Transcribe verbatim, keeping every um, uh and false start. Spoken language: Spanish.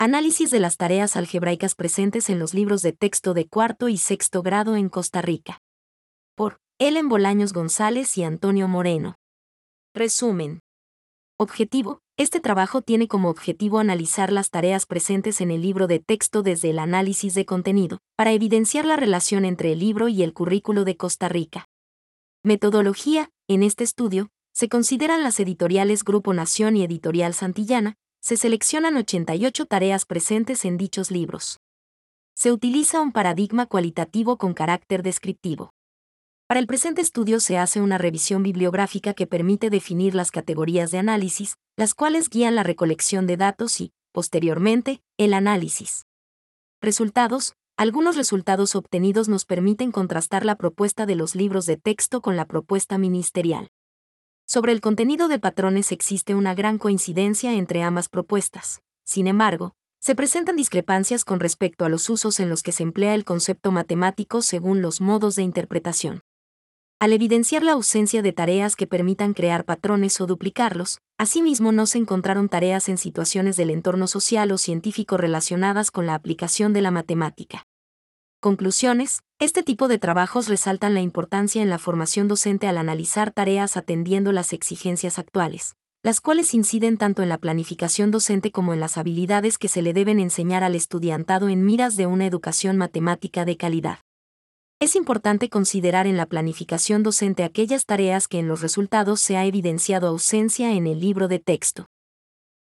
Análisis de las tareas algebraicas presentes en los libros de texto de cuarto y sexto grado en Costa Rica. Por Ellen Bolaños González y Antonio Moreno. Resumen. Objetivo. Este trabajo tiene como objetivo analizar las tareas presentes en el libro de texto desde el análisis de contenido, para evidenciar la relación entre el libro y el currículo de Costa Rica. Metodología. En este estudio, se consideran las editoriales Grupo Nación y Editorial Santillana. Se seleccionan ochenta y ocho tareas presentes en dichos libros. Se utiliza un paradigma cualitativo con carácter descriptivo. Para el presente estudio se hace una revisión bibliográfica que permite definir las categorías de análisis, las cuales guían la recolección de datos y, posteriormente, el análisis. Resultados. Algunos resultados obtenidos nos permiten contrastar la propuesta de los libros de texto con la propuesta ministerial. Sobre el contenido de patrones existe una gran coincidencia entre ambas propuestas. Sin embargo, se presentan discrepancias con respecto a los usos en los que se emplea el concepto matemático según los modos de interpretación. Al evidenciar la ausencia de tareas que permitan crear patrones o duplicarlos, asimismo no se encontraron tareas en situaciones del entorno social o científico relacionadas con la aplicación de la matemática. Conclusiones. Este tipo de trabajos resaltan la importancia en la formación docente al analizar tareas atendiendo las exigencias actuales, las cuales inciden tanto en la planificación docente como en las habilidades que se le deben enseñar al estudiantado en miras de una educación matemática de calidad. Es importante considerar en la planificación docente aquellas tareas que en los resultados se ha evidenciado ausencia en el libro de texto.